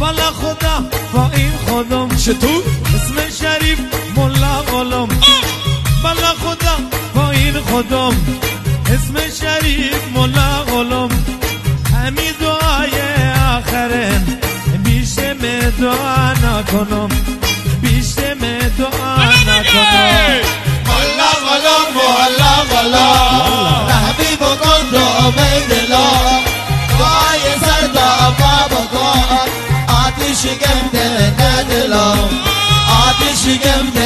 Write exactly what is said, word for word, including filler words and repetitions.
والا خدا با این خودم چطور؟ اسم شریف ملا غلام والا خدا با این خودم اسم شریف ملا غلام همین دعای آخرن بیشتر می دعا نکنم بیشتر می دعا نکنم ملا غلام ملا غلام رحمی بکن دعا دلا دعای سر دعا بکن آتیش گم دل ندلا آتیش گم